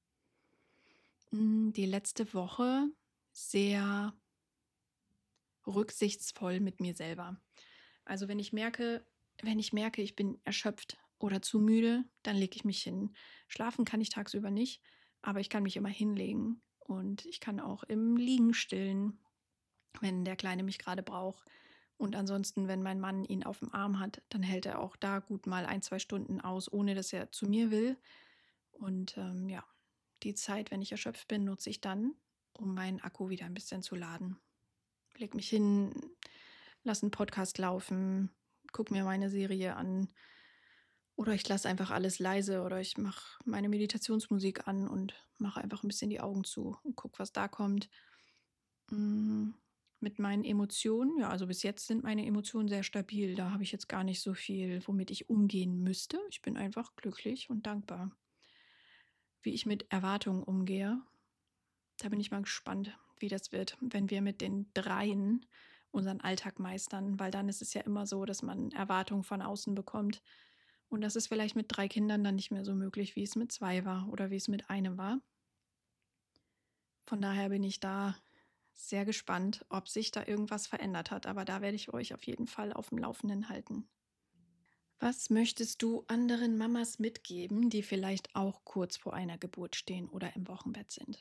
Mm, Die letzte Woche sehr rücksichtsvoll mit mir selber. Also wenn ich merke, wenn ich merke, ich bin erschöpft oder zu müde, dann lege ich mich hin. Schlafen kann ich tagsüber nicht, aber ich kann mich immer hinlegen und ich kann auch im Liegen stillen, wenn der Kleine mich gerade braucht. Und ansonsten, wenn mein Mann ihn auf dem Arm hat, dann hält er auch da gut mal ein, zwei Stunden aus, ohne dass er zu mir will. Und ähm, ja, die Zeit, wenn ich erschöpft bin, nutze ich dann, um meinen Akku wieder ein bisschen zu laden. Leg mich hin, lass einen Podcast laufen, guck mir meine Serie an Oder ich lasse einfach alles leise oder ich mache meine Meditationsmusik an und mache einfach ein bisschen die Augen zu und gucke, was da kommt. Hm, mit meinen Emotionen, ja, also bis jetzt sind meine Emotionen sehr stabil. Da habe ich jetzt gar nicht so viel, womit ich umgehen müsste. Ich bin einfach glücklich und dankbar. Wie ich mit Erwartungen umgehe, da bin ich mal gespannt, wie das wird, wenn wir mit den Dreien unseren Alltag meistern, weil dann ist es ja immer so, dass man Erwartungen von außen bekommt. Und das ist vielleicht mit drei Kindern dann nicht mehr so möglich, wie es mit zwei war oder wie es mit einem war. Von daher bin ich da sehr gespannt, ob sich da irgendwas verändert hat. Aber da werde ich euch auf jeden Fall auf dem Laufenden halten. Was möchtest du anderen Mamas mitgeben, die vielleicht auch kurz vor einer Geburt stehen oder im Wochenbett sind?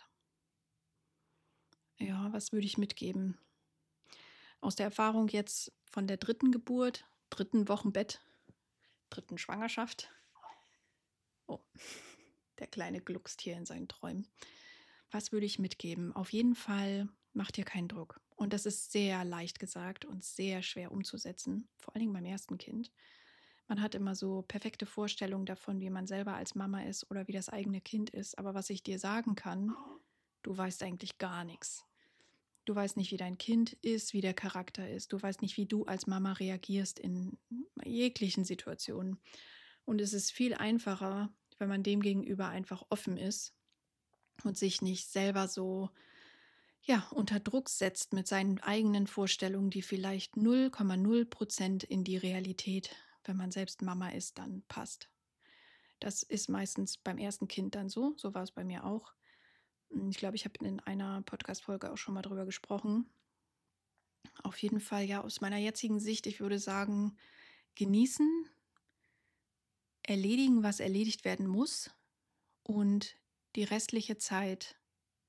Ja, was würde ich mitgeben? Aus der Erfahrung jetzt von der dritten Geburt, dritten Wochenbett, dritten Schwangerschaft. Oh, der Kleine gluckst hier in seinen Träumen. Was würde ich mitgeben? Auf jeden Fall mach dir keinen Druck. Und das ist sehr leicht gesagt und sehr schwer umzusetzen, vor allen Dingen beim ersten Kind. Man hat immer so perfekte Vorstellungen davon, wie man selber als Mama ist oder wie das eigene Kind ist. Aber was ich dir sagen kann, du weißt eigentlich gar nichts. Du weißt nicht, wie dein Kind ist, wie der Charakter ist. Du weißt nicht, wie du als Mama reagierst in jeglichen Situationen. Und es ist viel einfacher, wenn man dem gegenüber einfach offen ist und sich nicht selber so, ja, unter Druck setzt mit seinen eigenen Vorstellungen, die vielleicht null Komma null Prozent in die Realität, wenn man selbst Mama ist, dann passt. Das ist meistens beim ersten Kind dann so. So war es bei mir auch. Ich glaube, ich habe in einer Podcast-Folge auch schon mal drüber gesprochen. Auf jeden Fall, ja, aus meiner jetzigen Sicht, ich würde sagen, genießen, erledigen, was erledigt werden muss und die restliche Zeit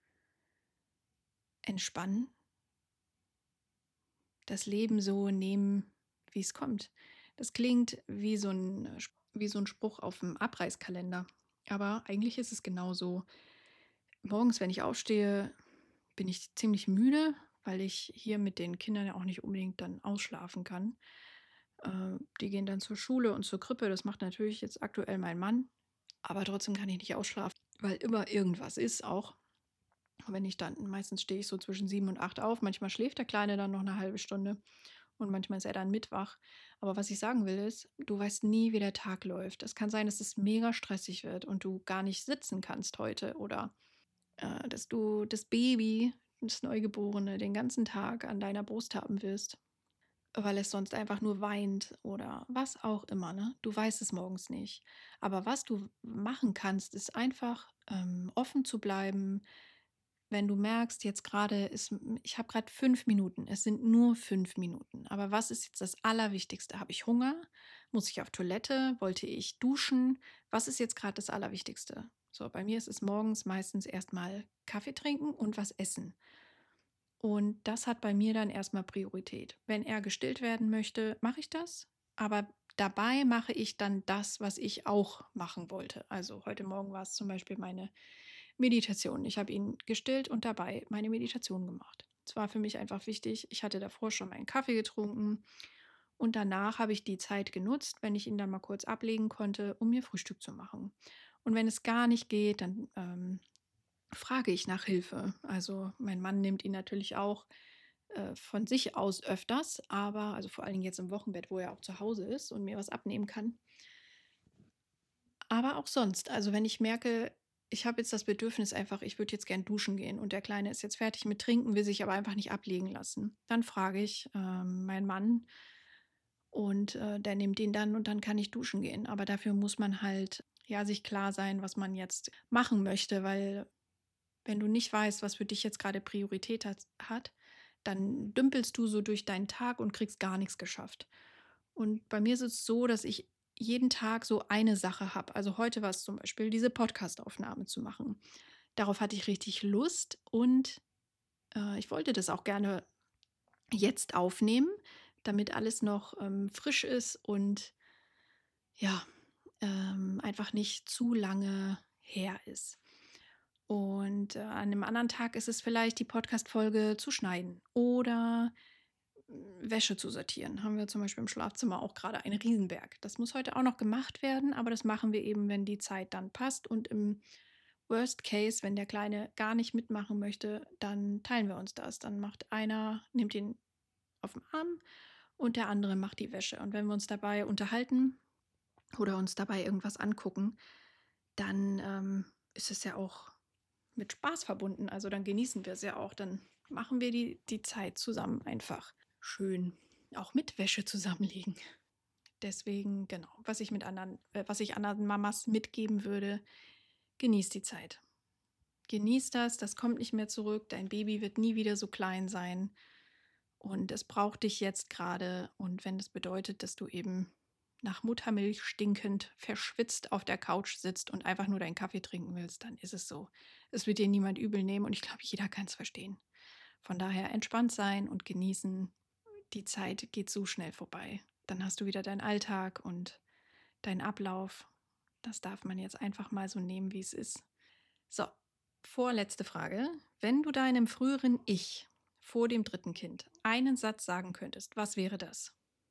entspannen, das Leben so nehmen, wie es kommt. Das klingt wie so ein, wie so ein Spruch auf dem Abreißkalender. Aber eigentlich ist es genauso. Morgens, wenn ich aufstehe, bin ich ziemlich müde, weil ich hier mit den Kindern ja auch nicht unbedingt dann ausschlafen kann. Äh, die gehen dann zur Schule und zur Krippe. Das macht natürlich jetzt aktuell mein Mann. Aber trotzdem kann ich nicht ausschlafen, weil immer irgendwas ist auch. Wenn ich dann, meistens stehe ich so zwischen sieben und acht auf. Manchmal schläft der Kleine dann noch eine halbe Stunde und manchmal ist er dann mitwach. Aber was ich sagen will ist, du weißt nie, wie der Tag läuft. Es kann sein, dass es mega stressig wird und du gar nicht sitzen kannst heute oder äh, dass du das Baby, das Neugeborene, den ganzen Tag an deiner Brust haben wirst, weil es sonst einfach nur weint oder was auch immer, ne? Du weißt es morgens nicht. Aber was du machen kannst, ist einfach ähm, offen zu bleiben, wenn du merkst, jetzt gerade ist, ich habe gerade fünf Minuten, es sind nur fünf Minuten. Aber was ist jetzt das Allerwichtigste? Habe ich Hunger? Muss ich auf Toilette? Wollte ich duschen? Was ist jetzt gerade das Allerwichtigste? So, bei mir ist es morgens meistens erstmal Kaffee trinken und was essen. Und das hat bei mir dann erstmal Priorität. Wenn er gestillt werden möchte, mache ich das. Aber dabei mache ich dann das, was ich auch machen wollte. Also heute Morgen war es zum Beispiel meine Meditation. Ich habe ihn gestillt und dabei meine Meditation gemacht. Es war für mich einfach wichtig. Ich hatte davor schon meinen Kaffee getrunken und danach habe ich die Zeit genutzt, wenn ich ihn dann mal kurz ablegen konnte, um mir Frühstück zu machen. Und wenn es gar nicht geht, dann ähm, frage ich nach Hilfe. Also mein Mann nimmt ihn natürlich auch äh, von sich aus öfters, aber also vor allen Dingen jetzt im Wochenbett, wo er auch zu Hause ist und mir was abnehmen kann. Aber auch sonst, also wenn ich merke, ich habe jetzt das Bedürfnis einfach, ich würde jetzt gern duschen gehen und der Kleine ist jetzt fertig mit Trinken, will sich aber einfach nicht ablegen lassen. Dann frage ich ähm, meinen Mann und äh, der nimmt ihn dann und dann kann ich duschen gehen. Aber dafür muss man halt ja sich klar sein, was man jetzt machen möchte, weil wenn du nicht weißt, was für dich jetzt gerade Priorität hat, hat, dann dümpelst du so durch deinen Tag und kriegst gar nichts geschafft. Und bei mir ist es so, dass ich jeden Tag so eine Sache habe. Also heute war es zum Beispiel diese Podcast-Aufnahme zu machen. Darauf hatte ich richtig Lust und äh, ich wollte das auch gerne jetzt aufnehmen, damit alles noch ähm, frisch ist und ja, ähm, einfach nicht zu lange her ist. Und äh, an einem anderen Tag ist es vielleicht die Podcast-Folge zu schneiden oder Wäsche zu sortieren. Haben wir zum Beispiel im Schlafzimmer auch gerade einen Riesenberg. Das muss heute auch noch gemacht werden, aber das machen wir eben, wenn die Zeit dann passt. Und im Worst Case, wenn der Kleine gar nicht mitmachen möchte, dann teilen wir uns das. Dann macht einer, nimmt ihn auf den Arm und der andere macht die Wäsche. Und wenn wir uns dabei unterhalten oder uns dabei irgendwas angucken, dann ähm, ist es ja auch mit Spaß verbunden. Also dann genießen wir es ja auch. Dann machen wir die, die Zeit zusammen einfach schön. Auch mit Wäsche zusammenlegen. Deswegen, genau, was ich mit anderen, äh, was ich anderen Mamas mitgeben würde, genieß die Zeit. Genieß das, das kommt nicht mehr zurück. Dein Baby wird nie wieder so klein sein. Und es braucht dich jetzt gerade. Und wenn das bedeutet, dass du eben nach Muttermilch stinkend, verschwitzt auf der Couch sitzt und einfach nur deinen Kaffee trinken willst, dann ist es so. Es wird dir niemand übel nehmen und ich glaube, jeder kann es verstehen. Von daher entspannt sein und genießen. Die Zeit geht so schnell vorbei. Dann hast du wieder deinen Alltag und deinen Ablauf. Das darf man jetzt einfach mal so nehmen, wie es ist. So, vorletzte Frage. Wenn du deinem früheren Ich vor dem dritten Kind einen Satz sagen könntest, was wäre das?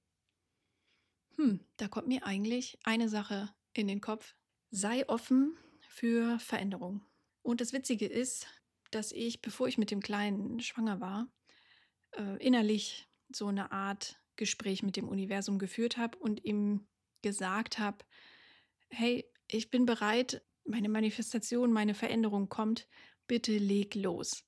Hm, da kommt mir eigentlich eine Sache in den Kopf. Sei offen für Veränderung. Und das Witzige ist, dass ich, bevor ich mit dem Kleinen schwanger war, äh, innerlich so eine Art Gespräch mit dem Universum geführt habe und ihm gesagt habe, hey, ich bin bereit, meine Manifestation, meine Veränderung kommt, bitte leg los.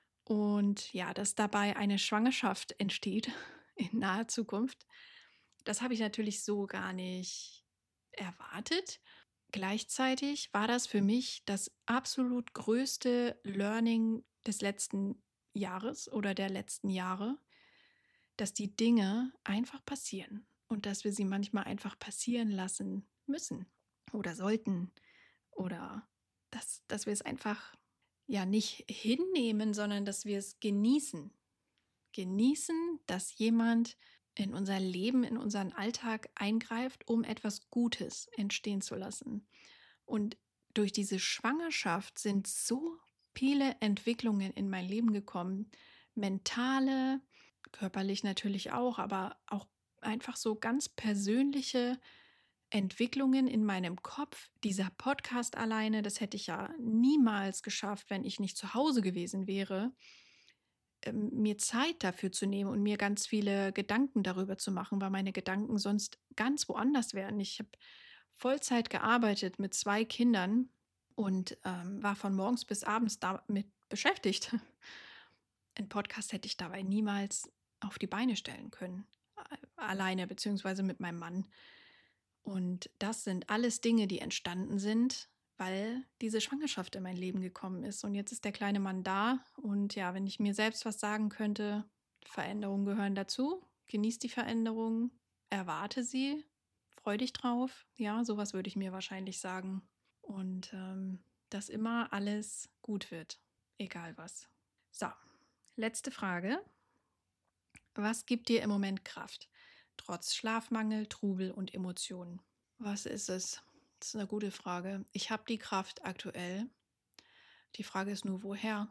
Und ja, dass dabei eine Schwangerschaft entsteht in naher Zukunft, das habe ich natürlich so gar nicht erwartet. Gleichzeitig war das für mich das absolut größte Learning des letzten Jahres oder der letzten Jahre, dass die Dinge einfach passieren und dass wir sie manchmal einfach passieren lassen müssen oder sollten oder dass, dass wir es einfach ja nicht hinnehmen, sondern dass wir es genießen. Genießen, dass jemand in unser Leben, in unseren Alltag eingreift, um etwas Gutes entstehen zu lassen. Und durch diese Schwangerschaft sind so viele Entwicklungen in mein Leben gekommen, mentale, körperlich natürlich auch, aber auch einfach so ganz persönliche Entwicklungen in meinem Kopf. Dieser Podcast alleine, das hätte ich ja niemals geschafft, wenn ich nicht zu Hause gewesen wäre, ähm, mir Zeit dafür zu nehmen und mir ganz viele Gedanken darüber zu machen, weil meine Gedanken sonst ganz woanders wären. Ich habe Vollzeit gearbeitet mit zwei Kindern und ähm, war von morgens bis abends damit beschäftigt. Ein Podcast hätte ich dabei niemals auf die Beine stellen können. a- Alleine, beziehungsweise mit meinem Mann. Und das sind alles Dinge, die entstanden sind, weil diese Schwangerschaft in mein Leben gekommen ist. Und jetzt ist der kleine Mann da. Und ja, wenn ich mir selbst was sagen könnte, Veränderungen gehören dazu. Genieß die Veränderung, erwarte sie, freu dich drauf. Ja, sowas würde ich mir wahrscheinlich sagen. Und ähm, dass immer alles gut wird, egal was. So, letzte Frage. Was gibt dir im Moment Kraft? Trotz Schlafmangel, Trubel und Emotionen. Was ist es? Das ist eine gute Frage. Ich habe die Kraft aktuell. Die Frage ist nur, woher?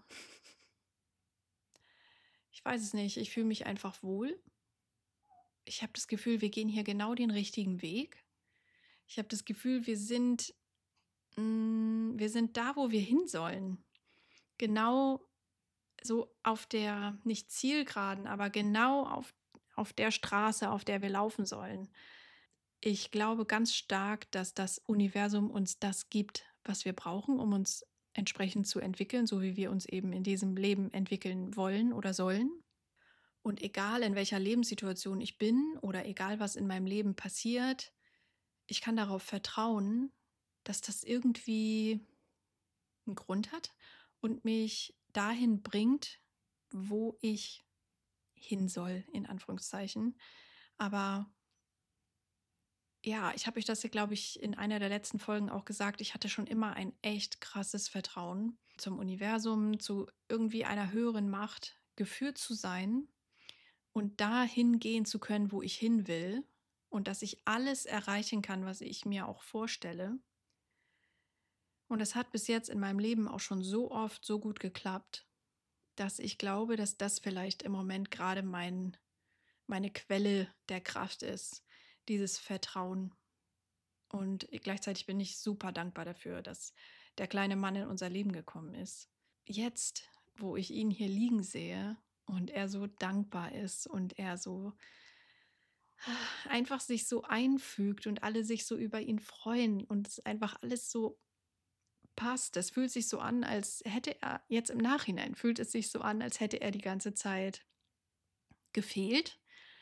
Ich weiß es nicht. Ich fühle mich einfach wohl. Ich habe das Gefühl, wir gehen hier genau den richtigen Weg. Ich habe das Gefühl, wir sind, mh, wir sind da, wo wir hin sollen. Genau so auf der, nicht Zielgeraden, aber genau auf, auf der Straße, auf der wir laufen sollen. Ich glaube ganz stark, dass das Universum uns das gibt, was wir brauchen, um uns entsprechend zu entwickeln, so wie wir uns eben in diesem Leben entwickeln wollen oder sollen. Und egal in welcher Lebenssituation ich bin oder egal was in meinem Leben passiert, ich kann darauf vertrauen, dass das irgendwie einen Grund hat und mich dahin bringt, wo ich hin soll, in Anführungszeichen. Aber ja, ich habe euch das ja, glaube ich, in einer der letzten Folgen auch gesagt. Ich hatte schon immer ein echt krasses Vertrauen zum Universum, zu irgendwie einer höheren Macht geführt zu sein und dahin gehen zu können, wo ich hin will und dass ich alles erreichen kann, was ich mir auch vorstelle. Und es hat bis jetzt in meinem Leben auch schon so oft so gut geklappt, dass ich glaube, dass das vielleicht im Moment gerade mein meine Quelle der Kraft ist, dieses Vertrauen. Und gleichzeitig bin ich super dankbar dafür, dass der kleine Mann in unser Leben gekommen ist. Jetzt, wo ich ihn hier liegen sehe und er so dankbar ist und er so einfach sich so einfügt und alle sich so über ihn freuen und es einfach alles so passt. Es fühlt sich so an, als hätte er jetzt im Nachhinein fühlt es sich so an, als hätte er die ganze Zeit gefehlt.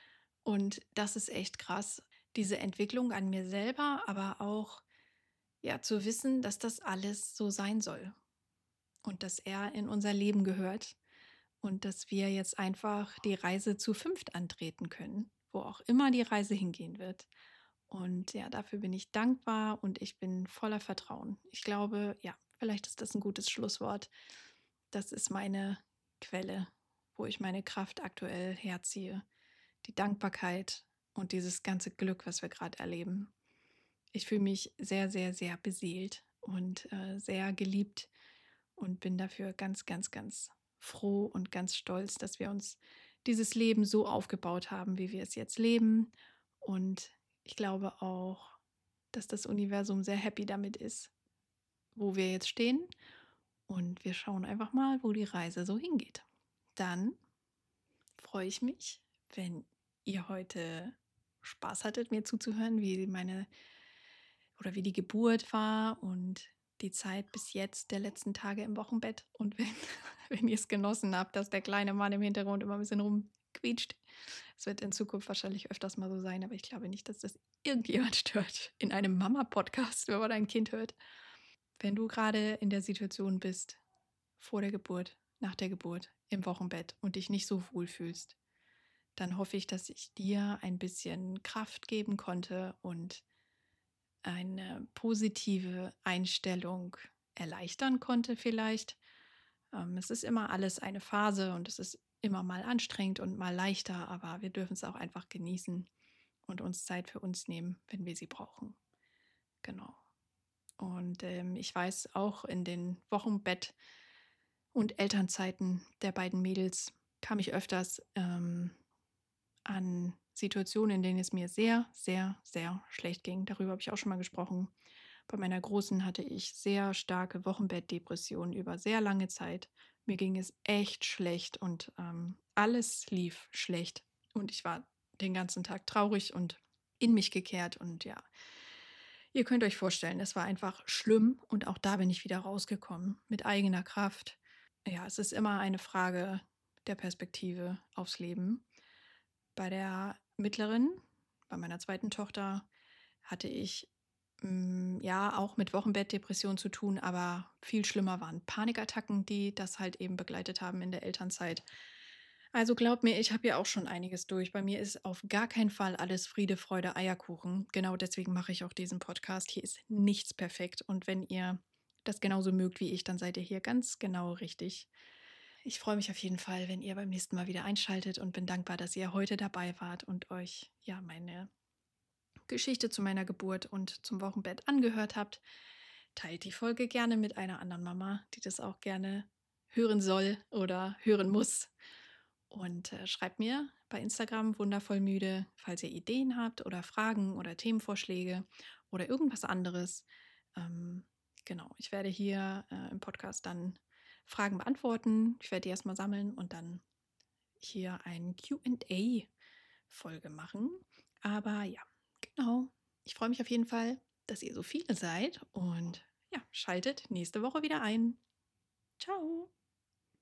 Und das ist echt krass. Diese Entwicklung an mir selber, aber auch ja zu wissen, dass das alles so sein soll und dass er in unser Leben gehört und dass wir jetzt einfach die Reise zu fünft antreten können, wo auch immer die Reise hingehen wird. Und ja, dafür bin ich dankbar und ich bin voller Vertrauen. Ich glaube, ja, vielleicht ist das ein gutes Schlusswort. Das ist meine Quelle, wo ich meine Kraft aktuell herziehe. Die Dankbarkeit und dieses ganze Glück, was wir gerade erleben. Ich fühle mich sehr, sehr, sehr beseelt und äh, sehr geliebt und bin dafür ganz, ganz, ganz froh und ganz stolz, dass wir uns dieses Leben so aufgebaut haben, wie wir es jetzt leben. Und ich glaube auch, dass das Universum sehr happy damit ist, wo wir jetzt stehen. Und wir schauen einfach mal, wo die Reise so hingeht. Dann freue ich mich, wenn ihr heute Spaß hattet, mir zuzuhören, wie meine oder wie die Geburt war und die Zeit bis jetzt der letzten Tage im Wochenbett. Und wenn, wenn ihr es genossen habt, dass der kleine Mann im Hintergrund immer ein bisschen rumquietscht. Es wird in Zukunft wahrscheinlich öfters mal so sein, aber ich glaube nicht, dass das irgendjemand stört in einem Mama-Podcast, wenn man ein Kind hört. Wenn du gerade in der Situation bist, vor der Geburt, nach der Geburt, im Wochenbett und dich nicht so wohl fühlst, dann hoffe ich, dass ich dir ein bisschen Kraft geben konnte und eine positive Einstellung erleichtern konnte vielleicht. Ähm, es ist immer alles eine Phase und es ist immer mal anstrengend und mal leichter, aber wir dürfen es auch einfach genießen und uns Zeit für uns nehmen, wenn wir sie brauchen. Genau. Und ähm, ich weiß auch in den Wochenbett- und Elternzeiten der beiden Mädels kam ich öfters ähm, an Situationen, in denen es mir sehr, sehr, sehr schlecht ging. Darüber habe ich auch schon mal gesprochen. Bei meiner Großen hatte ich sehr starke Wochenbettdepressionen über sehr lange Zeit. Mir ging es echt schlecht und ähm, alles lief schlecht. Und ich war den ganzen Tag traurig und in mich gekehrt. Und ja, ihr könnt euch vorstellen, es war einfach schlimm. Und auch da bin ich wieder rausgekommen mit eigener Kraft. Ja, es ist immer eine Frage der Perspektive aufs Leben. Bei der mittleren, bei meiner zweiten Tochter, hatte ich mm, ja auch mit Wochenbettdepression zu tun, aber viel schlimmer waren Panikattacken, die das halt eben begleitet haben in der Elternzeit. Also glaub mir, ich habe ja auch schon einiges durch. Bei mir ist auf gar keinen Fall alles Friede, Freude, Eierkuchen. Genau deswegen mache ich auch diesen Podcast. Hier ist nichts perfekt. Und wenn ihr das genauso mögt wie ich, dann seid ihr hier ganz genau richtig. Ich freue mich auf jeden Fall, wenn ihr beim nächsten Mal wieder einschaltet und bin dankbar, dass ihr heute dabei wart und euch ja meine Geschichte zu meiner Geburt und zum Wochenbett angehört habt. Teilt die Folge gerne mit einer anderen Mama, die das auch gerne hören soll oder hören muss. Und äh, schreibt mir bei Instagram wundervoll müde, falls ihr Ideen habt oder Fragen oder Themenvorschläge oder irgendwas anderes. Ähm, genau, ich werde hier äh, im Podcast dann Fragen beantworten. Ich werde die erstmal sammeln und dann hier ein Q und A-Folge machen. Aber ja, genau. Ich freue mich auf jeden Fall, dass ihr so viele seid und ja, schaltet nächste Woche wieder ein. Ciao.